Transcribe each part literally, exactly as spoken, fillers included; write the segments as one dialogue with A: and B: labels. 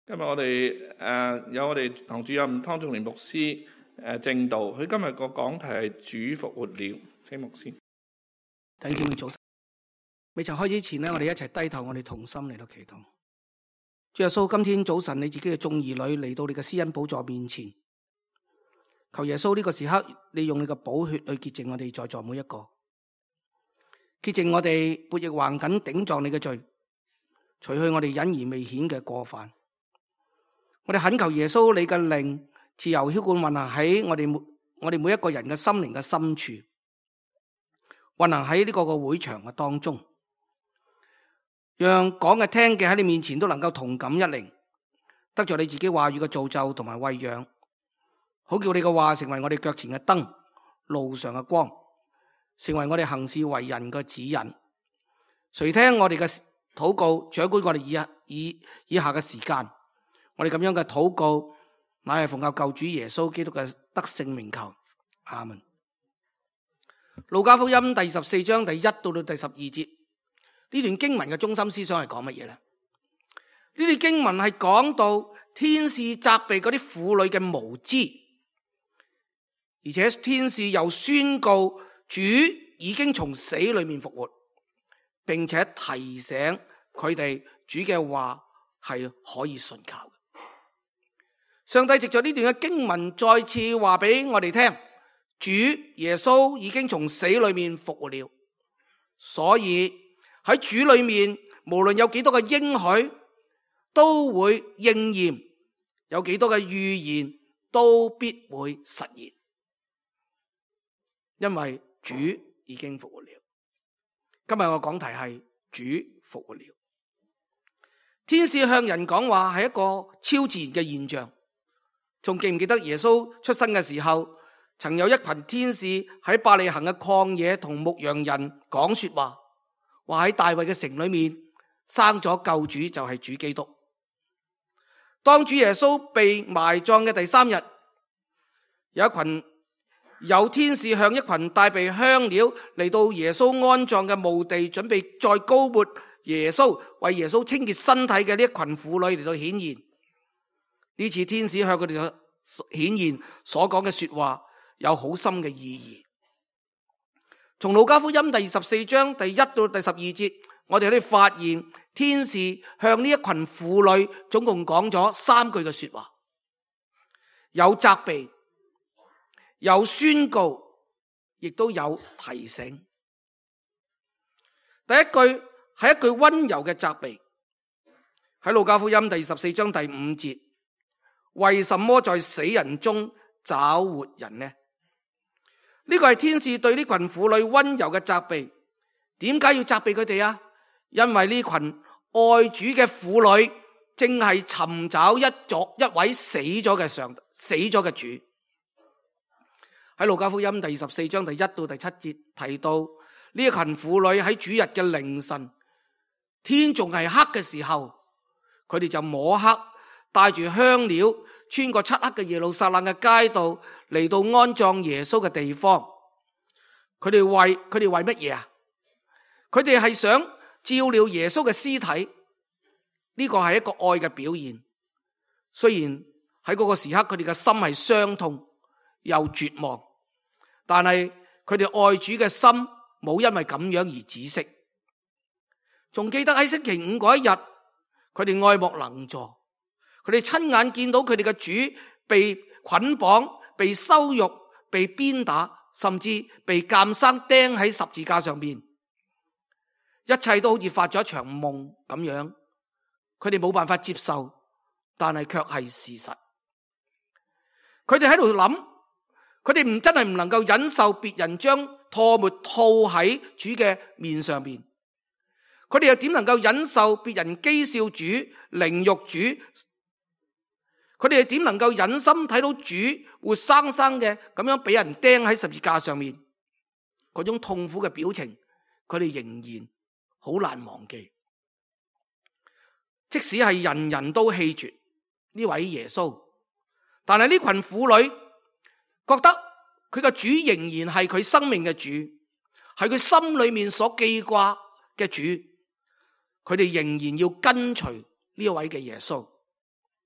A: 今日我哋誒有我哋堂主任湯仲年牧師誒證道，佢今日個講題係主復活了。請牧師。
B: 弟兄姊妹早晨。未曾開始前呢，我哋一齊低頭，我哋同心嚟到祈禱。主耶穌，今天早晨你自己嘅眾兒女嚟到你嘅施恩寶座面前，求耶穌呢個時刻，你用你嘅寶血去潔淨我哋在座每一個，潔淨我哋悖逆橫梗頂撞你嘅罪，除去我哋隱而未顯嘅過犯。我哋懇求耶穌，你嘅靈自由澆灌運行喺我哋每我哋每一個人嘅心靈嘅深處，運行喺呢個個會場嘅當中，讓講嘅聽嘅喺你面前都能夠同感一靈，得着你自己話語嘅造就同埋餵養，好叫你嘅話成為我哋腳前嘅燈，路上嘅光，成為我哋行事為人嘅指引。垂聽我哋嘅禱告，掌管我哋以下以以下嘅時間。我哋咁樣嘅禱告，乃係奉靠救主耶穌基督嘅得勝名求，阿門。路加福音第十四章第一到到第十二節，呢段經文嘅中心思想係講乜嘢呢？呢段經文係講到天使責備嗰啲婦女嘅無知，而且天使又宣告主已經從死裏面復活，並且提醒佢哋主嘅話係可以信靠嘅。上帝藉着呢段嘅經文再次話俾我哋聽，主耶穌已經從死裏面復活了，所以喺主裏面無論有幾多嘅應許都會應驗，有幾多嘅預言都必會實現，因為主已經復活了。今日我講題係主復活了。天使向人講話係一個超自然嘅現象。仲記唔記得耶穌出生嘅時候，曾有一群天使喺伯利恆嘅曠野同牧羊人講說話，話喺大衛嘅城裏面生咗救主，就係主基督。當主耶穌被埋葬嘅第三日，有一群有天使向一群帶備香料嚟到耶穌安葬嘅墓地，準備再膏抹耶穌，為耶穌清潔身體嘅呢一群婦女嚟到顯現。呢次天使向佢哋顯現所講嘅說話有好深嘅意義。從路加福音第十四章第一到第十二節，我哋可以發現天使向呢一群婦女總共講咗三句嘅說話，有責備，有宣告，亦都有提醒。第一句係一句溫柔嘅責備，喺路加福音第十四章第五節。為什麼在死人中找活人呢？呢個係天使對呢群婦女溫柔嘅責備。點解要責備佢哋啊？因為呢群愛主嘅婦女正係尋找一座一位死咗嘅上死咗嘅主。喺路加福音第十四章第一到第七節提到，呢一群婦女喺主日嘅凌晨，天仲係黑嘅時候，佢哋就摸黑，帶住香料，穿過漆黑嘅耶路撒冷嘅街道，嚟到安葬耶穌嘅地方。佢哋為佢哋為乜嘢啊？佢哋係想照料耶穌嘅屍體，呢個係一個愛嘅表現。雖然喺嗰個時刻，佢哋嘅心係傷痛又絕望，但係佢哋愛主嘅心冇因為咁樣而止息。仲記得喺星期五嗰一日，佢哋愛莫能助。佢哋親眼見到佢哋嘅主被捆綁、被羞辱、被鞭打，甚至被監生釘喺十字架上面，一切都好似發咗一場夢咁樣。佢哋冇辦法接受，但係卻係事實。佢哋喺度諗，佢哋唔真係唔能夠忍受別人將唾沫吐喺主嘅面上面。佢哋又點能夠忍受別人譏笑主、凌辱主？佢哋點能夠忍心睇到主活生生嘅咁樣俾人釘喺十字架上面？嗰種痛苦嘅表情，佢哋仍然好難忘記。即使係人人都棄絕呢位耶穌，但係呢群婦女覺得佢嘅主仍然係佢生命嘅主，係佢心裏面所記掛嘅主，佢哋仍然要跟隨呢位嘅耶穌。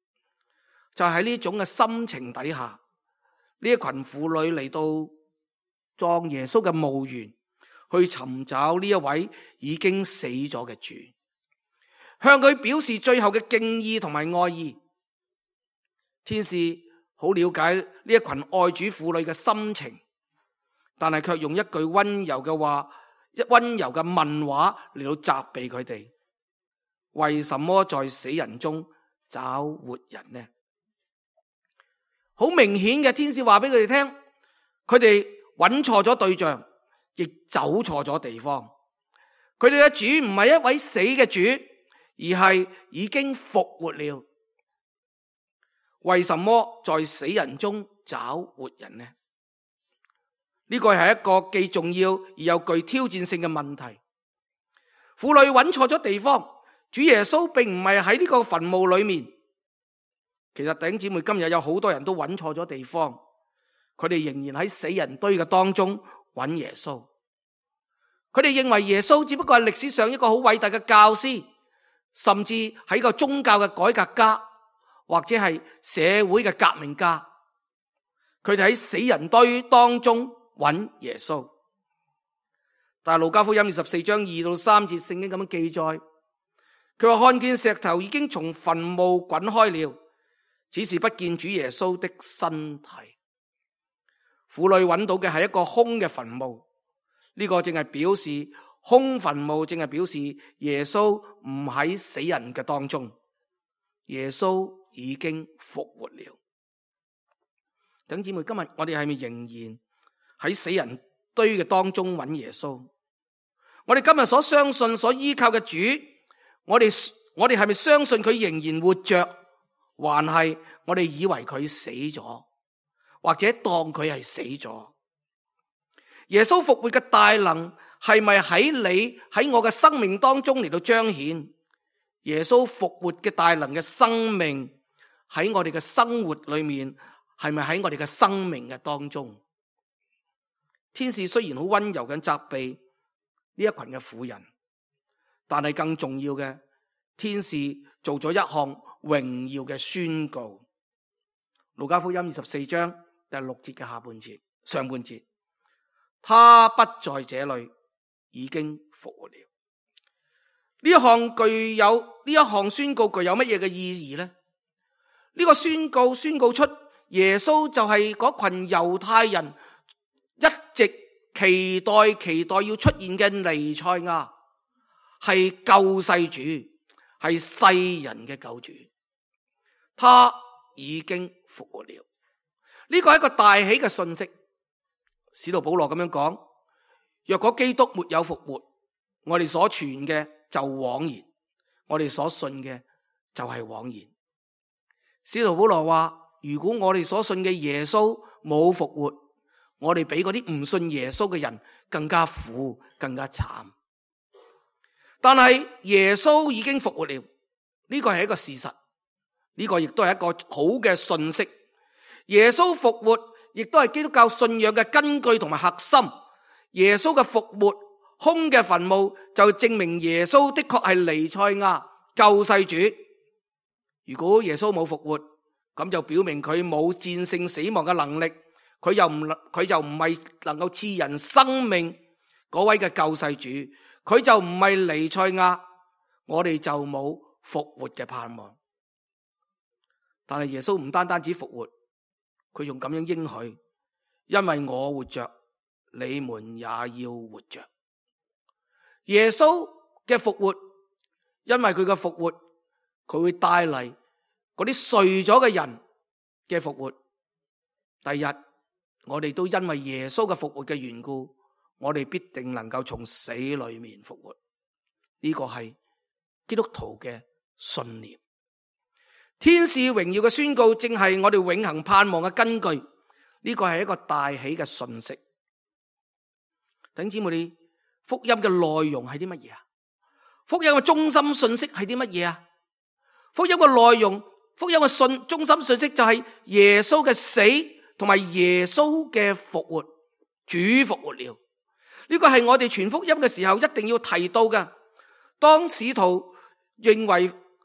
B: 就喺呢種嘅心情底下，呢一群婦女嚟到葬耶穌嘅墓園，去尋找呢一位已經死咗嘅主，向佢表示最後嘅敬意同埋愛意。天使好了解呢一群愛主婦女嘅心情，但係卻用一句溫柔嘅話，一溫柔嘅問話嚟到責備佢哋：為什麼在死人中找活人呢？好明顯嘅，天使話俾佢哋聽，佢哋揾錯咗對象，亦走錯咗地方。佢哋嘅主唔係一位死嘅主，而係已經復活了。為什麼在死人中找活人呢？呢個係一個既重要而又具挑戰性嘅問題。婦女揾錯咗地方，主耶穌並唔係喺呢個墳墓裏面。其實弟兄姊妹，今日有好多人都揾錯咗地方，佢哋仍然喺死人堆嘅當中揾耶穌。佢哋認為耶穌只不過係歷史上一個好偉大嘅教師，甚至係一個宗教嘅改革家，或者係社會嘅革命家。佢哋喺死人堆當中揾耶穌。但係路加福音二十四章二到三節聖經咁樣記載，佢話看見石頭已經從墳墓滾開了，只是不見主耶穌的身體。婦女揾到嘅係一個空嘅墳墓，呢、這個正係表示空墳墓，正係表示耶穌唔喺死人嘅當中，耶穌已經復活了。弟兄姊妹，今日我哋係咪仍然喺死人堆嘅當中揾耶穌？我哋今日所相信、所依靠嘅主，我哋我哋係咪相信佢仍然活着？還係我哋以為佢死咗，或者當佢係死咗？耶穌復活嘅大能係咪喺你喺我嘅生命當中嚟到彰顯？耶穌復活嘅大能嘅生命喺我哋嘅生活裏面，係咪喺我哋嘅生命嘅當中？天使雖然好溫柔咁責備呢一群嘅婦人，但係更重要嘅，天使做咗一項榮耀嘅宣告。路加福音二十四章第六節嘅下半節上半節，他不在這裏，已經復活了。呢一項具有呢一項宣告具有乜嘢嘅意義呢？呢個宣告宣告出耶穌就係嗰群猶太人一直期待期待要出現嘅彌賽亞，係救世主，係世人嘅救主。他已經復活了。呢個係一個大喜嘅信息。使徒保羅咁樣講：若果基督沒有復活，我哋所傳嘅就枉然，我哋所信嘅就係枉然。使徒保羅話：如果我哋所信嘅耶穌冇復活，我哋比嗰啲唔信耶穌嘅人更加苦，更加慘。但係耶穌已經復活了，呢個係一個事實，呢個亦都係一個好嘅信息。耶穌復活亦都係基督教信仰嘅根據同埋核心。耶穌嘅復活，空嘅墳墓就證明耶穌的確係彌賽亞救世主。如果耶穌冇復活，咁就表明佢冇戰勝死亡嘅能力，佢又唔佢就唔係能夠賜人生命嗰位嘅救世主，佢就唔係彌賽亞，我哋就冇復活嘅盼望。但係耶穌唔單單只復活，佢用咁樣應許，因為我活着，你們也要活着。耶穌嘅復活，因為佢嘅復活，佢會帶嚟嗰啲睡咗嘅人嘅復活。第日我哋都因為耶穌嘅復活嘅緣故，我哋必定能夠從死裏面復活。呢個係基督徒嘅信念。天使榮耀嘅宣告，正係我哋永恆盼望嘅根據。呢個係一個大喜嘅訊息。弟兄姊妹，你福音嘅內容係啲乜嘢啊？福音嘅中心信息係啲乜嘢啊？福音嘅內容，福音嘅信中心信息就係耶穌嘅死同埋耶穌嘅復活。主復活了，呢個係我哋傳福音嘅時候一定要提到嘅。當使徒認為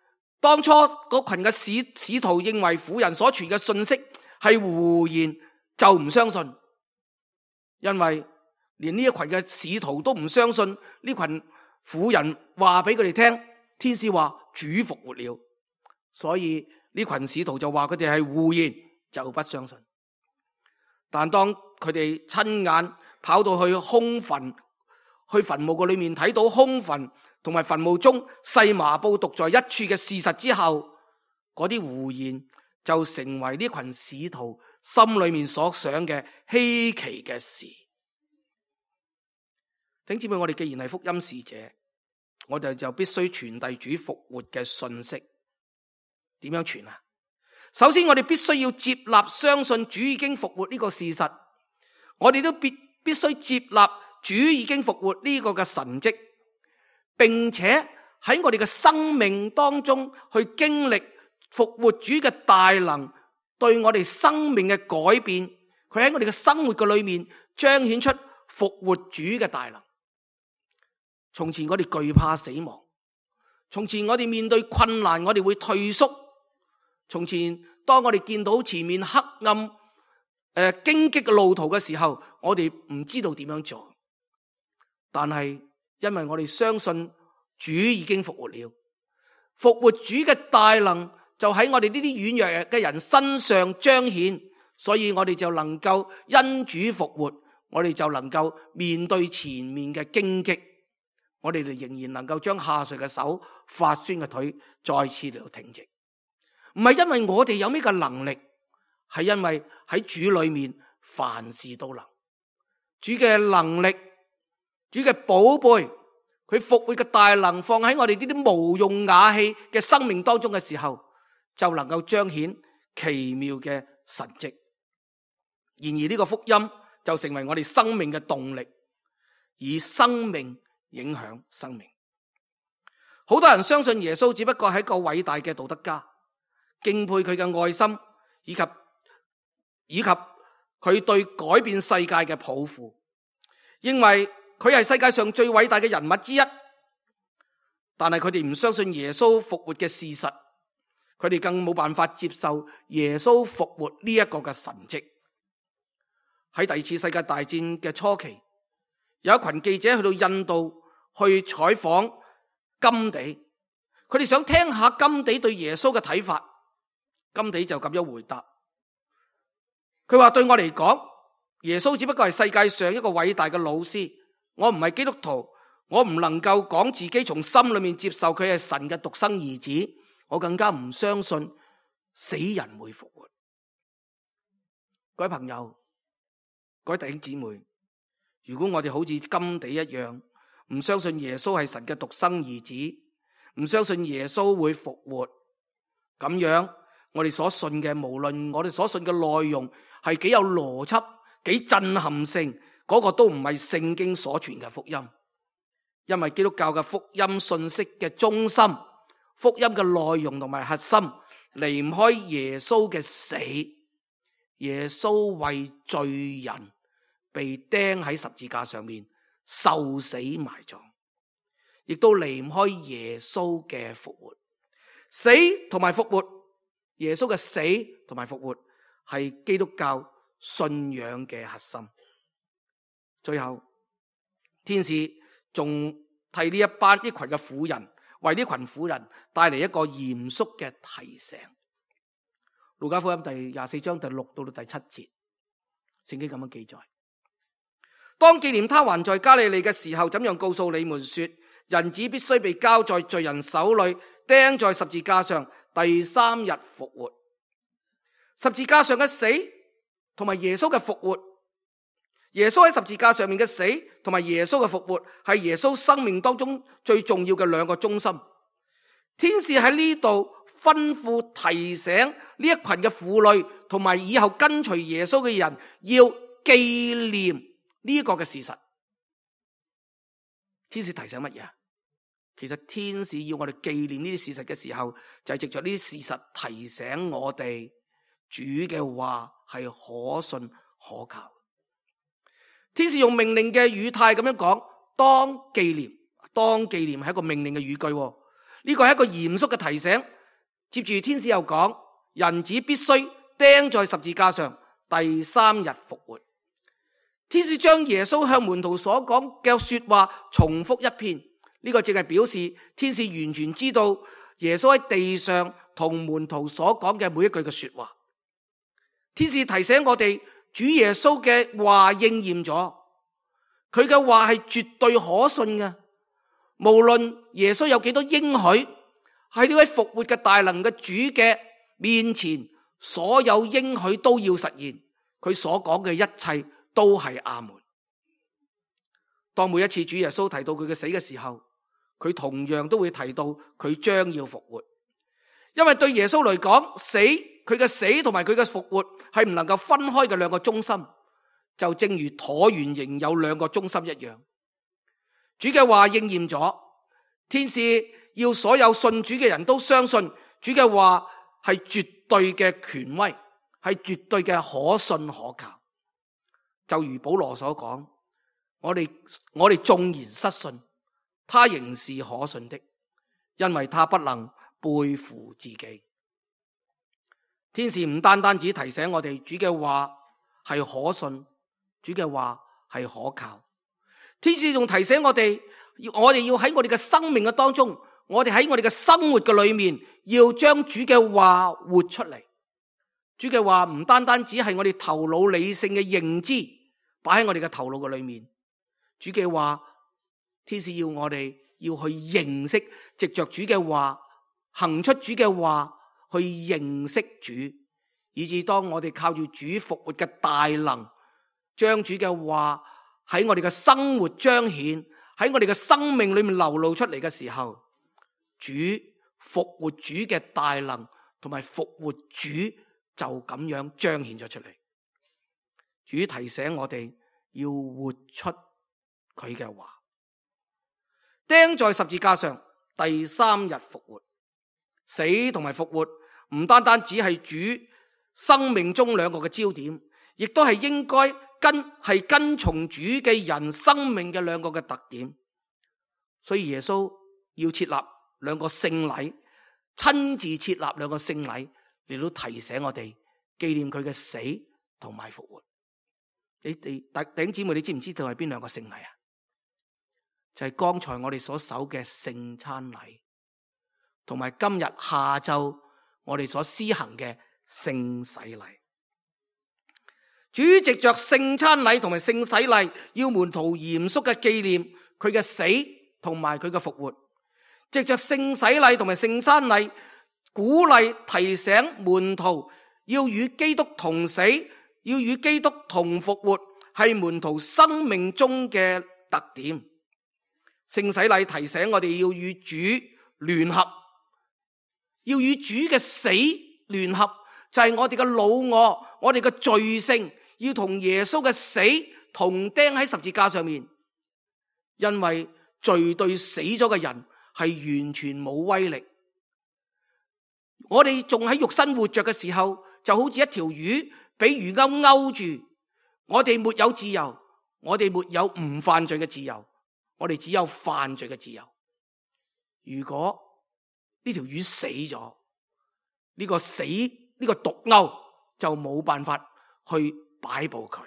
B: 當初嗰群嘅使使徒認為婦人所傳嘅信息係胡言，就唔相信，因為連呢一群嘅使徒都唔相信呢群婦人話俾佢哋聽，天使話主復活了，所以呢群使徒就話佢哋係胡言，就不相信。但當佢哋親眼跑到去空墳，去墳墓個裏面睇到空墳同埋墳墓中細麻布獨在一處嘅事實之後，嗰啲胡言就成為呢群使徒心裏面所想嘅稀奇嘅事。弟兄姊妹，我哋既然係福音使者，我哋就必須傳遞主復活嘅信息。點樣傳啊？首先我哋必須要接納相信主已經復活呢個事實，我哋都必必須接納主已經復活呢個嘅神蹟，並且喺我哋嘅生命當中去經歷復活主嘅大能對我哋生命嘅改變，佢喺我哋嘅生活嘅裏面彰顯出復活主嘅大能。從前我哋懼怕死亡，從前我哋面對困難我哋會退縮，從前當我哋見到前面黑暗誒荊棘嘅路途嘅時候，我哋唔知道點樣做。但係因為我哋相信主已經復活了，復活主嘅大能就喺我哋呢啲軟弱嘅人身上彰顯，所以我哋就能夠因主復活，我哋就能夠面對前面嘅荊棘，我哋仍然能夠將下垂嘅手、發酸嘅腿再次嚟到挺直。唔係因為我哋有咩嘅能力，係因為喺主裏面凡事都能。主嘅能力，主嘅寶貝，佢復活嘅大能放喺我哋呢啲無用瓦器嘅生命當中嘅時候，就能夠彰顯奇妙嘅神蹟。然而呢個福音就成為我哋生命嘅動力，以生命影響生命。好多人相信耶穌只不過係一個偉大嘅道德家，敬佩佢嘅愛心，以及以及佢對改變世界嘅抱負，認為佢係世界上最偉大嘅人物之一。但係佢哋唔相信耶穌復活嘅事實，佢哋更冇辦法接受耶穌復活呢一個嘅神蹟。喺第二次世界大戰嘅初期，有一群記者去到印度去採訪甘地，佢哋想聽下甘地對耶穌嘅睇法。甘地就咁樣回答，佢話，對我嚟講，耶穌只不過係世界上一個偉大嘅老師，我唔係基督徒，我唔能夠講自己從心裏面接受佢係神嘅獨生兒子，我更加唔相信死人會復活。各位朋友，各位弟兄姊妹，如果我哋好似甘地一樣，唔相信耶穌係神嘅獨生兒子，唔相信耶穌會復活，咁樣我哋所信嘅，無論我哋所信嘅內容係幾有邏輯、幾震撼性，嗰個都唔係聖經所傳嘅福音。因為基督教嘅福音信息嘅中心、福音嘅內容同埋核心，離唔開耶穌嘅死。耶穌為罪人被釘喺十字架上面受死埋葬，亦都離唔開耶穌嘅復活。死同埋復活，耶穌嘅死同埋復活係基督教信仰嘅核心。最後，天使仲替呢一班呢群嘅婦人，為呢群婦人帶嚟一個嚴肅嘅提醒。路加福音第廿四章第六到到第七節，聖經咁樣記載：當紀念他還在加利利嘅時候，怎樣告訴你們說，人子必須被交在罪人手裏，釘在十字架上，第三日復活。十字架上嘅死同埋耶穌嘅復活，耶穌喺十字架上面嘅死同埋耶穌嘅復活，係耶穌生命當中最重要嘅兩個中心。天使喺呢度吩咐提醒呢一群嘅婦女同埋以後跟隨耶穌嘅人，要紀念呢個嘅事實。天使提醒乜嘢？其實天使要我哋紀念呢啲事實嘅時候，就係藉着呢啲事實提醒我哋，主嘅話係可信可靠。天使用命令嘅語態咁樣講，當紀念，當紀念係一個命令嘅語句，呢個係一個嚴肅嘅提醒。 接住天使又講，人子必須釘在十字架上，第三日復活。天使將耶穌向門徒所講嘅說話重複一遍，呢個淨係表示天使完全知道耶穌喺地上同門徒所講嘅每一句嘅說話。天使提醒我哋，主耶穌嘅話應驗咗，佢嘅話係絕對可信嘅。無論耶穌有幾多應許，喺呢位復活嘅大能嘅主嘅面前，所有應許都要實現。佢所講嘅一切都係阿門。當每一次主耶穌提到佢嘅死嘅時候，佢同樣都會提到佢將要復活。因為對耶穌嚟講，死佢嘅死同埋佢嘅復活係唔能夠分開嘅兩個中心，就正如橢圓形有兩個中心一樣。主嘅話應驗咗，天使要所有信主嘅人都相信主嘅話係絕對嘅權威，係絕對嘅可信可靠。就如保羅所講，我哋我哋縱然失信，他仍是可信的，因為他不能背負自己。天使唔單單只提醒我哋主嘅話係可信，主嘅話係可靠，天使仲提醒我哋，我哋要喺我哋嘅生命嘅當中，我哋喺我哋嘅生活嘅裏面，要將主嘅話活出嚟。主嘅話唔單單只係我哋頭腦理性嘅認知，擺喺我哋嘅頭腦嘅裏面。主嘅話，天使要我哋要去認識，藉着主嘅話，行出主嘅話，去認識主，以致當我哋靠住主復活嘅大能，將主嘅話喺我哋嘅生活彰顯，喺我哋嘅生命裏面流露出嚟嘅時候，主復活主嘅大能同埋復活主就咁樣彰顯咗出嚟。主提醒我哋要活出佢嘅話，釘在十字架上，第三日復活。死同埋復活唔單單只係主生命中兩個嘅焦點，亦都係應該跟係跟從主嘅人生命嘅兩個嘅特點。所以耶穌要設立兩個聖禮，親自設立兩個聖禮嚟到提醒我哋紀念佢嘅死同埋復活。你哋弟兄姊妹，你知唔知道係邊兩個聖禮啊？就係剛才我哋所守嘅聖餐禮，同埋今日下晝我哋所施行嘅聖洗禮。主藉着聖餐禮同埋聖洗禮，要門徒嚴肅嘅紀念佢嘅死同埋佢嘅復活。藉着聖洗禮同埋聖餐禮，鼓勵提醒門徒要與基督同死，要與基督同復活，係門徒生命中嘅特點。聖洗禮提醒我哋要與主聯合，要與主嘅死聯合，就係我哋嘅老我，我哋嘅罪性，要同耶穌嘅死同釘喺十字架上面。因為罪對死咗嘅人係完全冇威力。我哋仲喺肉身活着嘅時候，就好似一條魚俾魚鈎勾住，我哋沒有自由，我哋沒有唔犯罪嘅自由，我哋只有犯罪嘅自由。如果呢條魚死咗，呢個死呢個毒鈎就冇辦法去擺布佢。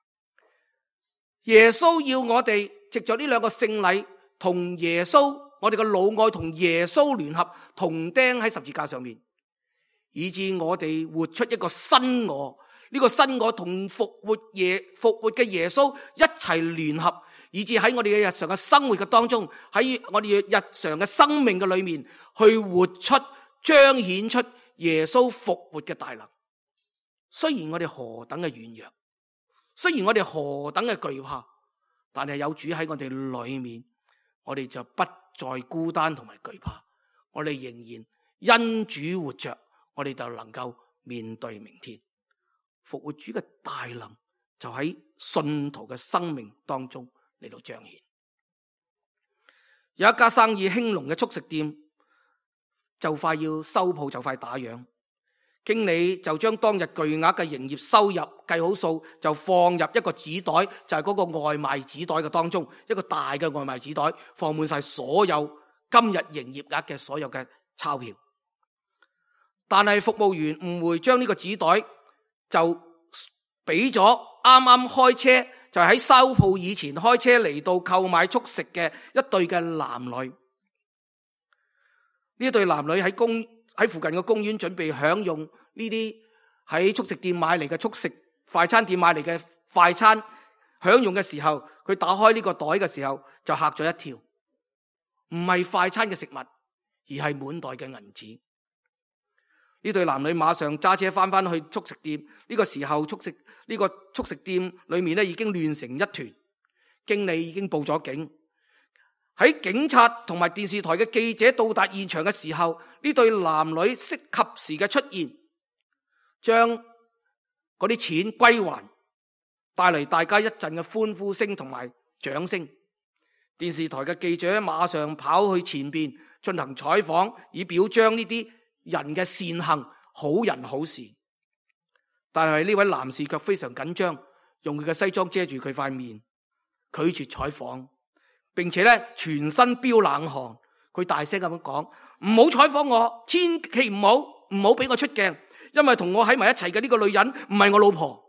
B: 耶穌要我哋藉着呢兩個聖禮，同耶穌，我哋嘅老愛同耶穌聯合，同釘喺十字架上面，以致我哋活出一個新我。呢個新我同復活耶復活嘅耶穌一齊聯合，以致喺我哋嘅日常嘅生活嘅當中，喺我哋日常嘅生命嘅裏面，去活出彰顯出耶穌復活嘅大能。雖然我哋何等嘅軟弱，雖然我哋何等嘅懼怕，但係有主喺我哋裏面，我哋就不再孤單同埋懼怕。我哋仍然因主活着，我哋就能夠面對明天。復活主嘅大能就喺信徒嘅生命當中嚟到彰顯。有一家生意興隆嘅速食店就快要收鋪，就快打烊，經理就將當日巨額嘅營業收入計好數，就放入一個紙袋，就係嗰個外賣紙袋嘅當中，一個大嘅外賣紙袋，放滿晒所有今日營業額嘅所有嘅鈔票。 但係服務員誤會將呢個紙袋就俾咗啱啱開車，就喺收鋪以前開車嚟到購買速食嘅一對嘅男女。呢對男女喺公喺附近嘅公園準備享用呢啲喺速食店買嚟嘅速食快餐店買嚟嘅快餐，享用嘅時候，佢打開呢個袋嘅時候就嚇咗一跳，唔係快餐嘅食物，而係滿袋嘅銀紙。呢對男女馬上揸車翻翻去速食店，呢個時候速食呢個速食店裏面咧已經亂成一團，經理已經報咗警。喺警察同埋電視台嘅記者到達現場嘅時候，呢對男女適及時嘅出現，將嗰啲錢歸還，帶嚟大家一陣嘅歡呼聲同埋掌聲。電視台嘅記者馬上跑去前邊進行採訪，以表彰呢啲人嘅善行，好人好事。但係呢位男士卻非常緊張，用佢嘅西裝遮住佢塊面，拒絕採訪，並且咧全身飆冷汗。佢大聲咁樣講：唔好採訪我，千祈唔好，唔好俾我出鏡，因為同我喺埋一齊嘅呢個女人唔係我老婆。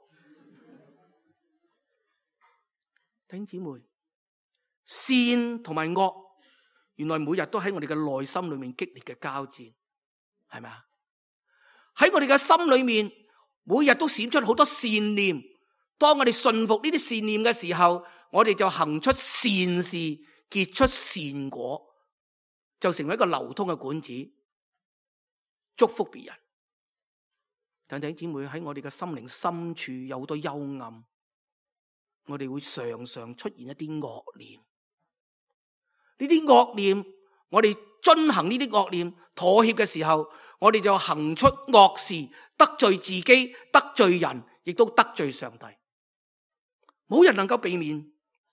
B: 弟兄姊妹，善同埋惡，原來每日都喺我哋嘅內心裏面激烈嘅交戰，係咪啊？喺我哋嘅心裏面，每日都閃出好多善念。當我哋信服呢啲善念嘅時候，我哋就行出善事，結出善果，就成為一個流通嘅管子，祝福別人。但弟兄姊妹，喺我哋嘅心靈深處有好多幽暗，我哋會常常出現一啲惡念。呢啲惡念，我哋遵行呢啲惡念，妥協嘅時候，我哋就行出惡事，得罪自己，得罪人，亦都得罪上帝。冇人能夠避免。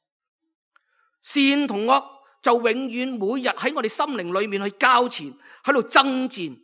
B: 善同惡就永遠每日喺我哋心靈裏面去交纏，喺度爭戰。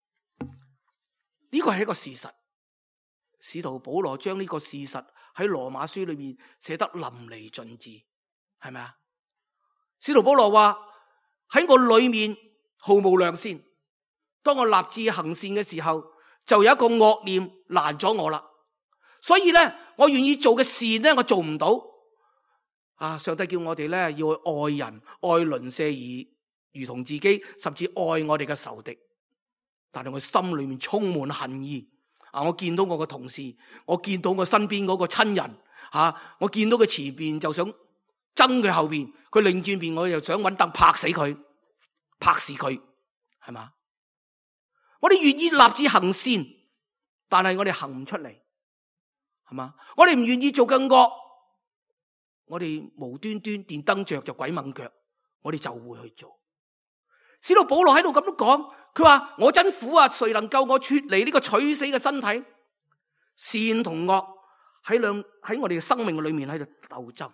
B: 呢個係一個事實。使徒保羅將呢個事實喺羅馬書裏面寫得淋漓盡致，係咪啊？使徒保羅話，喺我裏面毫無良善，當我立志行善嘅時候，就有一個惡念攔咗我啦。所以咧，我願意做嘅善咧，我做唔到。啊，上帝叫我哋咧要去愛人、愛鄰舍而如同自己，甚至愛我哋嘅仇敵。但係我心裏面充滿恨意。啊，我見到我嘅同事，我見到我身邊嗰個親人，啊，我見到佢前邊就想憎佢後邊，佢擰轉邊我又想揾凳拍死佢，拍死佢，係嘛？我哋願意立志行善，但係我哋行唔出嚟，係嘛？我哋唔願意做更惡，我哋無端端電燈着就鬼掹腳，我哋就會去做。使徒保羅喺度咁樣講，佢話我真苦啊，誰能救我脫離呢個取死嘅身體？善同惡喺兩喺我哋嘅生命裏面喺度鬥爭。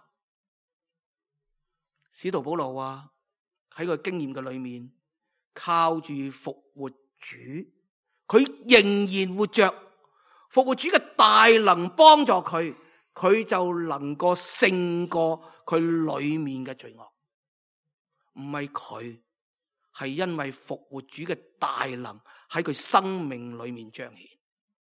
B: 使徒保羅話喺佢經驗嘅裏面，靠住復活主，佢仍然活着，復活主嘅大能幫助佢，佢就能夠勝過佢裏面嘅罪惡。唔係佢，係因為復活主嘅大能喺佢生命裏面彰顯。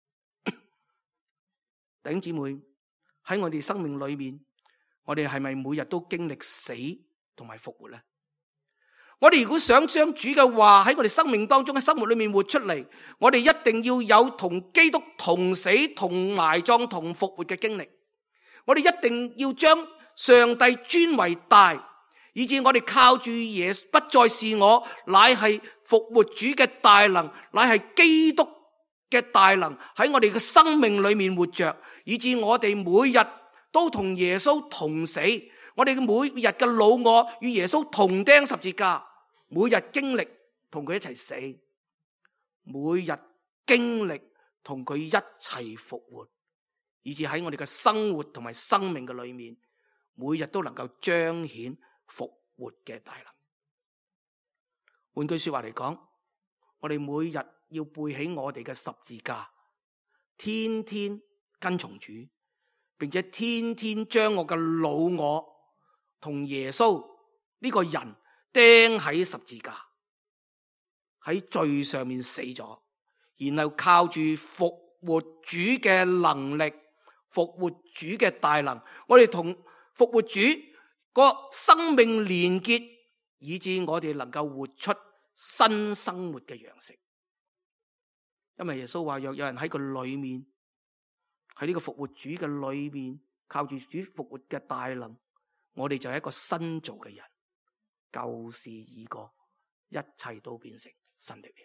B: 弟兄姊妹，喺我哋生命裏面，我哋係咪每日都經歷死同埋復活呢？我哋如果想將主嘅話喺我哋生命當中嘅生活裏面活出嚟，我哋一定要有同基督同死、同埋葬、同復活嘅經歷。我哋一定要將上帝尊為大，以致我哋靠住耶穌，不再是我，乃係復活主嘅大能，乃係基督嘅大能喺我哋嘅生命裏面活着，以致我哋每日都同耶穌同死。我哋嘅每日嘅老我與耶穌同釘十字架，每日經歷同佢一齊死，每日經歷同佢一齊復活，以致喺我哋嘅生活同埋生命嘅裏面，每日都能夠彰顯復活嘅大能。換句說話嚟講，我哋每日要背起我哋嘅十字架，天天跟從主，並且天天將我嘅老我同耶穌呢個人釘喺十字架，喺罪上面死咗， 然後靠住復活主嘅能力，復活主嘅大能，我哋同復活主個生命連結，以致我哋能夠活出新生活嘅樣式。因為耶穌話，若有人喺佢裏面，喺呢個復活主嘅裏面，靠住主復活嘅大能，我哋就係一個新造嘅人，舊事已過，一切都變成新的了。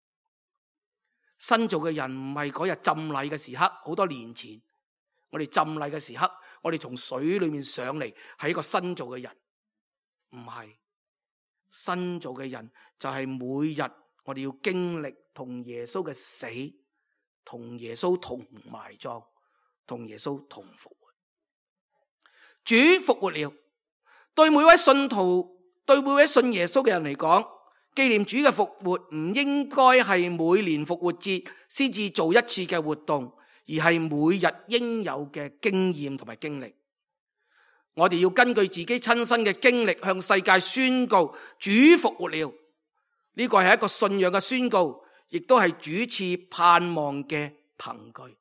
B: 新造嘅人唔係嗰日浸禮嘅時刻，好多年前我哋浸禮嘅時刻，我哋從水裏面上嚟，係一個新造嘅人，唔係。新造嘅人就係每日我哋要經歷同耶穌嘅死，同耶穌同埋葬，同耶穌同復活。主復活了，對每位信徒，對每位信耶穌嘅人嚟講，紀念主嘅復活唔應該係每年復活節先至做一次嘅活動，而係每日應有嘅經驗同埋經歷。我哋要根據自己親身嘅經歷向世界宣告主復活了。呢個係一個信仰嘅宣告，亦都係主賜盼望嘅憑據。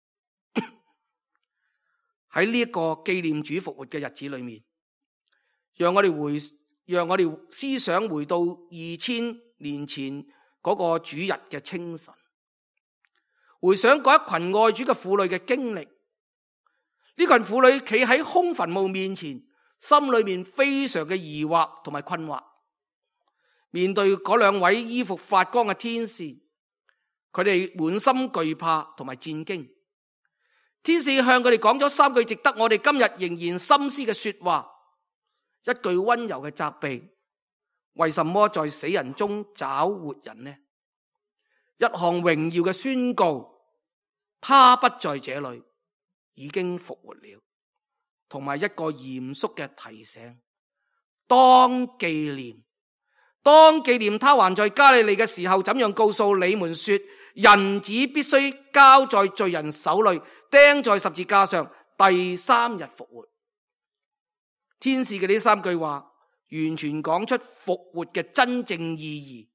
B: 喺呢一個紀念主復活嘅日子裏面，讓我哋回，讓我哋思想回到二千年前嗰個主日嘅清晨，回想嗰一群愛主嘅婦女嘅經歷。呢群婦女企喺空墳墓面前，心裏面非常嘅疑惑同埋困惑，面對嗰兩位衣服發光嘅天使，佢哋滿心懼怕同埋戰驚。天使向佢哋講咗三句值得我哋今日仍然深思嘅說話，一句溫柔嘅責備，為什麼在死人中找活人呢？一項榮耀嘅宣告，他不在這裏，已經復活了，同埋一個嚴肅嘅提醒，當紀念，當紀念他還在加利利嘅時候，怎樣告訴你們說，人子必須交在罪人手裏，釘在十字架上，第三日復活。天使嘅呢三句話，完全講出復活嘅真正意義。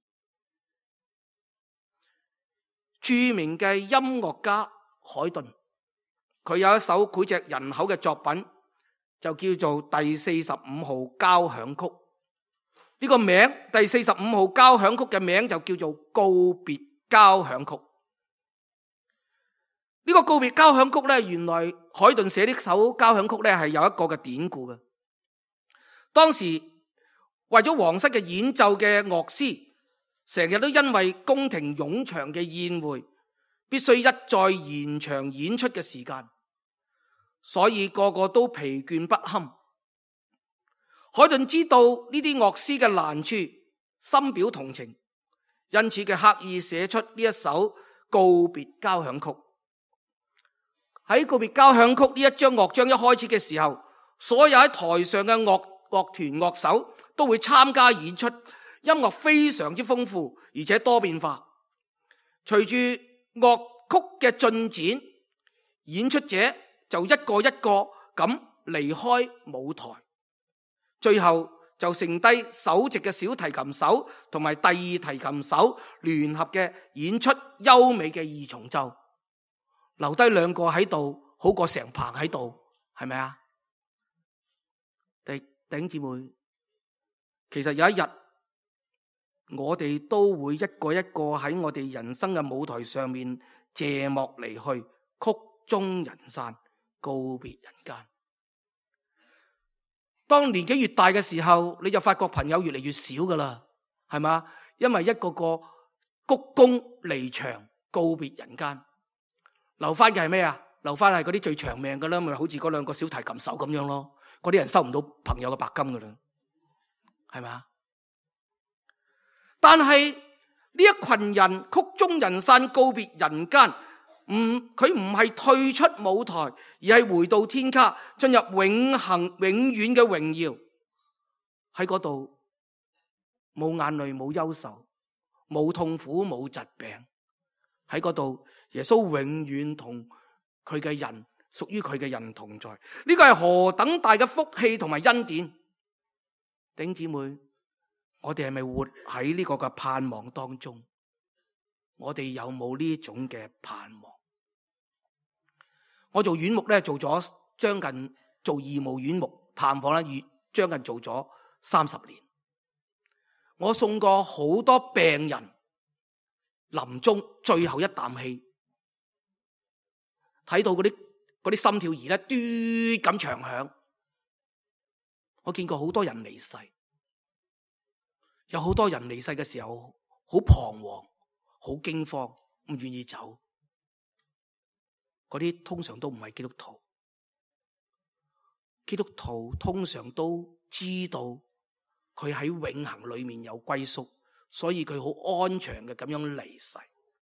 B: 著名嘅音樂家海頓，佢有一首膾炙人口嘅作品，就叫做第四十五號交響曲。呢個名，第四十五號交響曲嘅名就叫做告別交響曲。呢個告別交響曲咧，原來海頓寫呢首交響曲咧係有一個嘅典故嘅。當時為咗皇室嘅演奏嘅樂師，成日都因為宮廷冗長嘅宴會，必須一再延長演出嘅時間，所以個個都疲倦不堪。海頓知道呢啲樂師嘅難處，深表同情，因此佢刻意寫出呢一首告別交響曲。喺告別交響曲呢一章樂章一開始嘅時候，所有喺台上嘅樂樂團樂手都會參加演出，音樂非常之豐富而且多變化。隨住樂曲嘅進展，演出者就一個一個咁離開舞台，最後就剩低首席嘅小提琴手同埋第二提琴手聯合嘅演出優美嘅二重奏，留低兩個喺度好過成棚喺度，係咪啊？弟兄姊妹，其實有一日我哋都會一個一個喺我哋人生嘅舞台上面謝幕離去，曲終人散，告別人間。當年紀越大嘅時候，你就發覺朋友越嚟越少噶啦，係嘛？因為一個個鞠躬離場，告別人間，留翻嘅係咩啊？留翻係嗰啲最長命噶啦，咪好似嗰兩個小提琴手咁樣咯。嗰啲人收唔到朋友嘅白金噶啦，係咪？但係呢一群人曲終人散，告別人間，唔佢唔係退出舞台，而係回到天家，進入永恆永遠嘅榮耀。喺嗰度冇眼淚，冇憂愁，冇痛苦，冇疾病。喺嗰度耶穌永遠同佢嘅人，屬於佢嘅人同在。呢個係何等大嘅福氣同埋恩典。弟兄姊妹，我哋係咪活喺呢個嘅盼望當中？ 我哋有冇呢種嘅盼望？我做院牧咧，做咗將近做義務院牧探訪咧，將近做咗三十年。我送過好多病人臨終最後一啖氣，睇到嗰啲嗰啲心跳儀咧嘟咁長響。我見過好多人離世，有好多人離世嘅時候好彷徨、好驚慌，唔願意走。嗰啲通常都唔係基督徒，基督徒通常都知道佢喺永恆裏面有歸宿，所以佢好安詳嘅咁樣離世。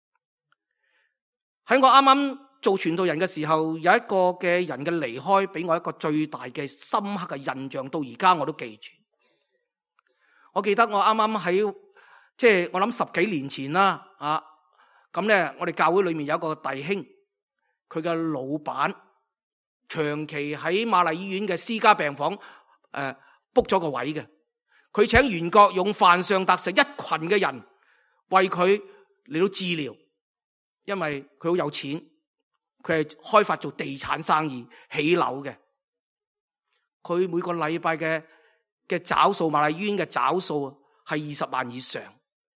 B: 喺我啱啱做傳道人嘅時候，有一個嘅人嘅離開，俾我一個最大嘅深刻嘅印象，到而家我都記住。我記得我啱啱喺即係我諗十幾年前啦，啊咁咧，我哋教會裏面有一個弟兄。佢嘅老闆長期喺瑪麗醫院嘅私家病房誒 book 咗個位嘅，佢請袁國勇、范上達成一群嘅人為佢嚟到治療，因為佢好有錢，佢係開發做地產生意、起樓嘅。佢每個禮拜嘅嘅找數，瑪麗醫院嘅找數係二十萬以上，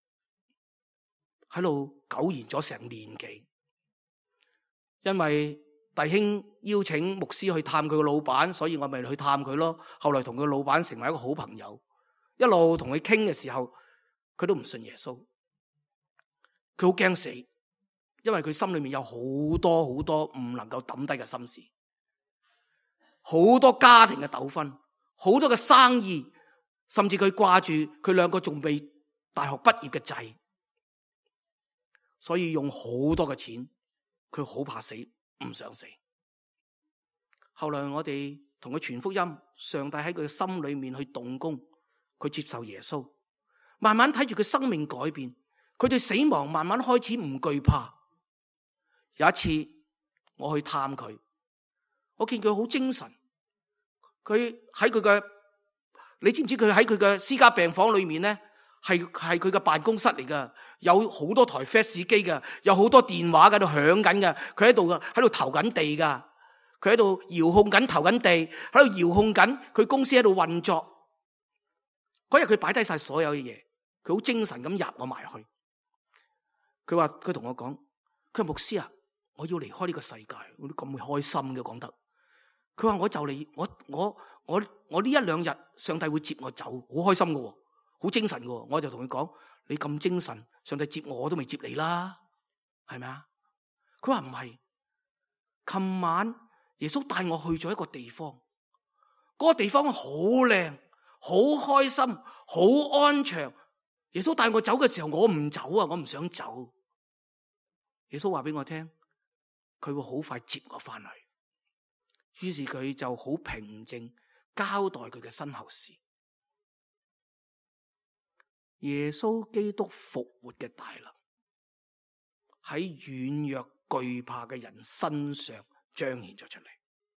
B: 喺度苟延咗成年幾。因為弟兄邀請牧師去探佢個老闆，所以我咪去探佢咯。後來同佢老闆成為一個好朋友，一路同佢傾嘅時候，佢都唔信耶穌，佢好驚死，因為佢心裏面有好多好多唔能夠抌低嘅心事，好多家庭嘅糾紛，好多嘅生意，甚至佢掛住佢兩個仲未大學畢業嘅仔，所以用好多嘅錢。佢好怕死，唔想死。後來我哋同佢傳福音，上帝喺佢嘅心裏面去動工，佢接受耶穌，慢慢睇住佢生命改變，佢對死亡慢慢開始唔懼怕。有一次我去探佢，我見佢好精神，佢喺佢嘅，你知唔知佢喺佢嘅私家病房裏面咧？係係佢嘅辦公室嚟噶，有好多台 fax 機噶，有好多電話喺度響緊噶，佢喺度喺度投緊地噶，佢喺度遙控緊投緊地，喺度遙控緊佢公司喺度運作。嗰日佢擺低晒所有嘅嘢，佢好精神咁入我埋去。佢話佢同我講，佢話牧師啊，我要離開呢個世界，我都咁開心嘅講得。佢話我就嚟，我我我我呢一兩日上帝會接我走，好開心嘅。好精神嘅，我就同佢講：你咁精神，上帝接我，我都未接你啦，係咪啊？佢話唔係，琴晚耶穌帶我去咗一個地方，嗰個地方好靚，好開心，好安詳。耶穌帶我走嘅時候，我唔走啊，我唔想走。耶穌話俾我聽，佢會好快接我翻去。於是佢就好平靜交代佢嘅身後事。耶穌基督復活嘅大能喺軟弱懼怕嘅人身上彰顯咗出嚟。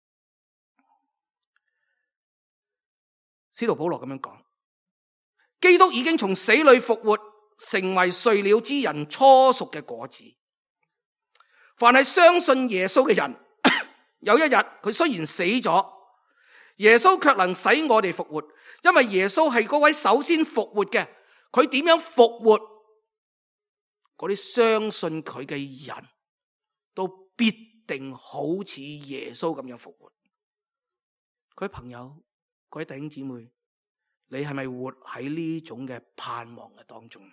B: 使徒保羅咁樣講，基督已經從死裏復活，成為睡了之人初熟嘅果子。凡係相信耶穌嘅人，有一日佢雖然死咗，耶穌卻能使我哋復活，因為耶穌係嗰位首先復活嘅。佢點樣復活？嗰啲相信佢嘅人都必定好似耶穌咁樣復活。各位朋友，各位弟兄姊妹，你係咪活喺呢種嘅盼望嘅當中？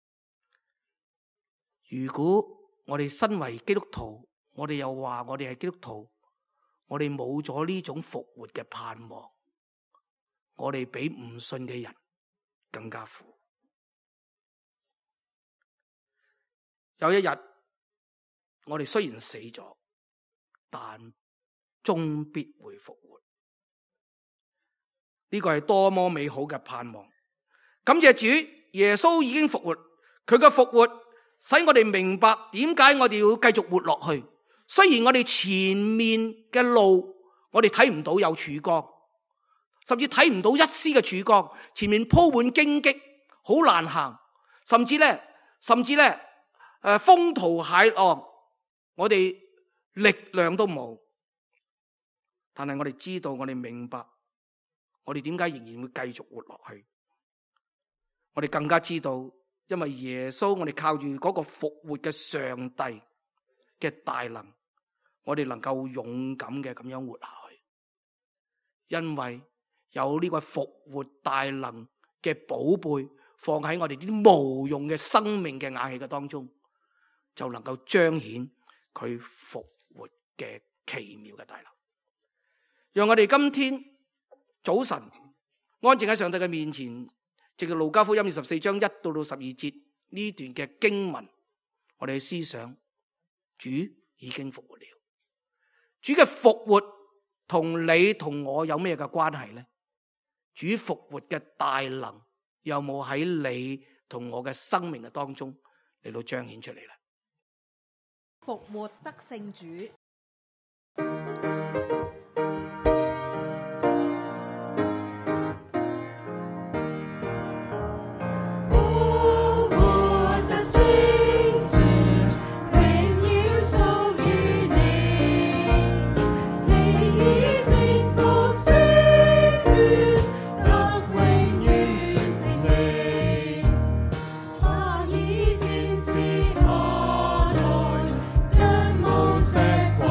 B: 如果我哋身為基督徒，我哋又話我哋係基督徒，我哋冇咗呢種復活嘅盼望，我哋比唔信嘅人更加苦。有一日，我哋雖然死咗，但終必會復活。呢個係多麼美好嘅盼望！感謝主，耶穌已經復活，佢嘅復活使我哋明白點解我哋要繼續活落去。雖然我哋前面嘅路，我哋睇唔到有曙光，甚至睇唔到一絲嘅曙光，前面鋪滿荊棘，好難行，甚至咧，甚至咧。 誒驚濤駭浪，我哋力量都冇。但係我哋知道，我哋明白，我哋點解仍然會繼續活落去。我哋更加知道，因為耶穌，我哋靠住嗰個復活嘅上帝嘅大能，我哋能夠勇敢嘅咁樣活下去。因為有呢個復活大能嘅寶貝放喺我哋啲無用嘅生命嘅瓦器嘅當中，就能夠彰顯佢復活嘅奇妙嘅大能。讓我哋今天早晨安靜喺上帝嘅面前，藉住路加福音二十四章一到到十二節呢段嘅經文，我哋去思想主已經復活了。主嘅復活同你同我有咩嘅關係呢？主復活嘅大能有冇喺你同我嘅生命嘅當中嚟到彰顯出嚟咧？
C: 復活得勝主。
D: 跨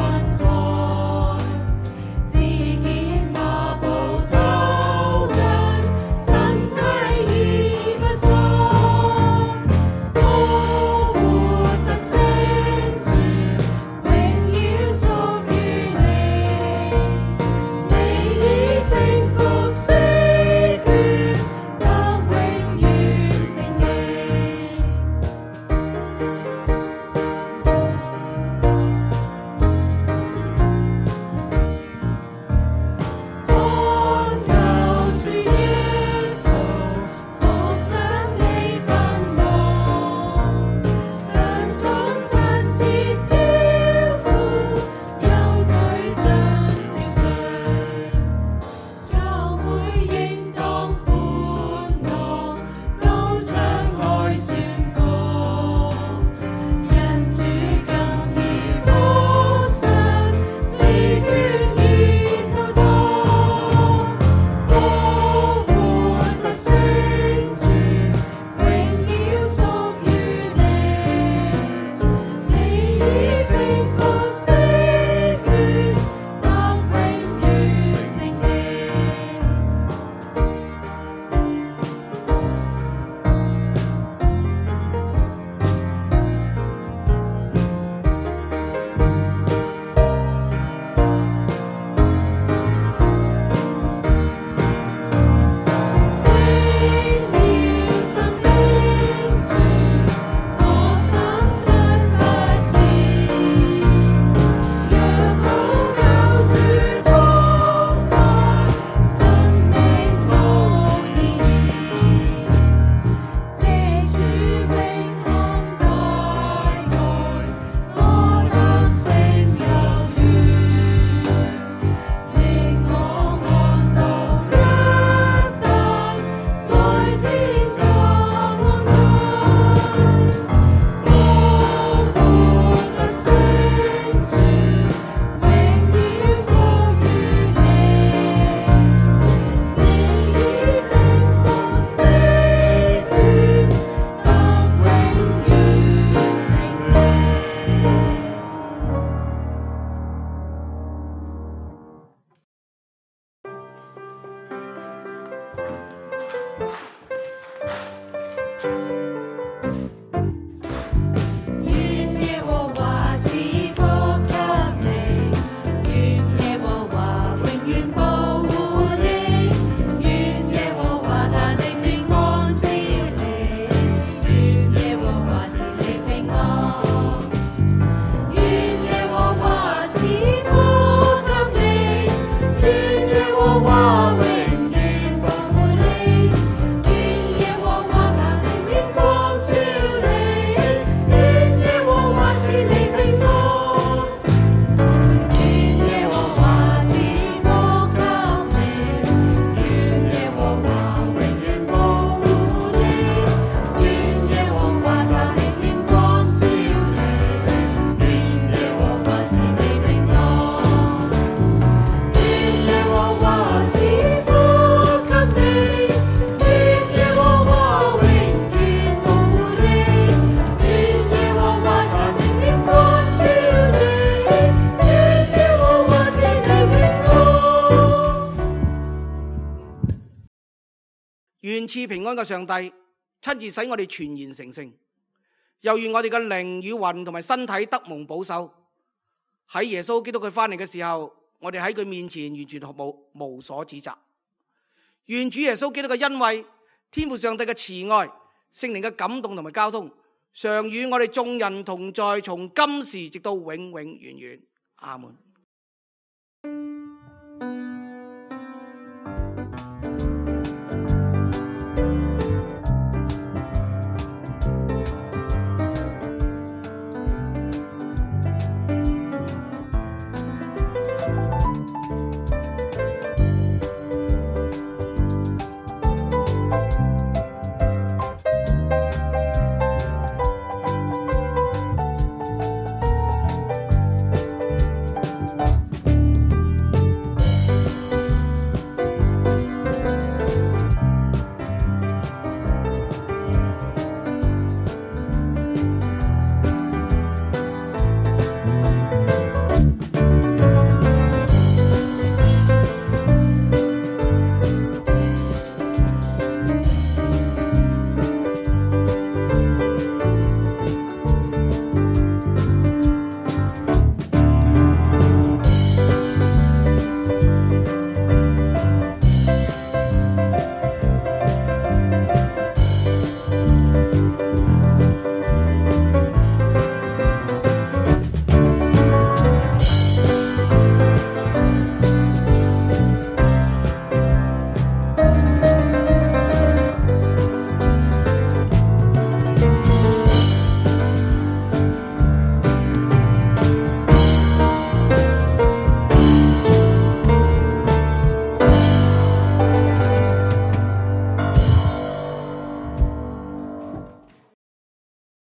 B: 願賜平安嘅上帝親自使我哋全然成聖，又願我哋嘅靈與魂同埋身體得蒙保守。喺耶穌基督佢翻嚟嘅時候，我哋喺佢面前完全無無所指責。願主耶穌基督嘅恩惠、天父上帝嘅慈愛、聖靈嘅感動同埋交通，常與我哋眾人同在，從今時直到永永遠遠。阿門。